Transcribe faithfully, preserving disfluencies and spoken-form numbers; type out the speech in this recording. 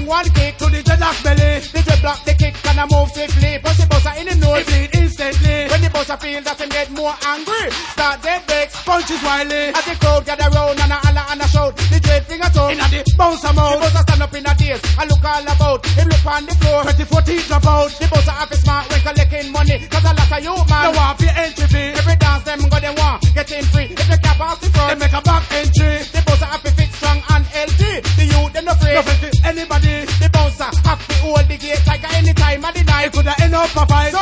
one kick to the dreadlock belly. The dreadlock the kick and I move swiftly. Push the buzzer in the nose, bleed instantly. When the buzzer feel that him get more angry, start dead breaks, punches wildly. As the crowd gather round and a holler and a shout, the dread finger toe in a the bouncer mouth. The buzzer stand up in a daze and look all about. Him look on the floor, twenty-four teeth drop out. The buzzer have his smart when collecting money, cause a lot of you man don't want for entry fee. Every dance them go them want get in free. If they cap off the front, they make a back entry. The buzzer have to fit strong and healthy. The youth them no afraid, no fit anybody. The bouncer have to hold the gate like any time of the night. It coulda end up a fight.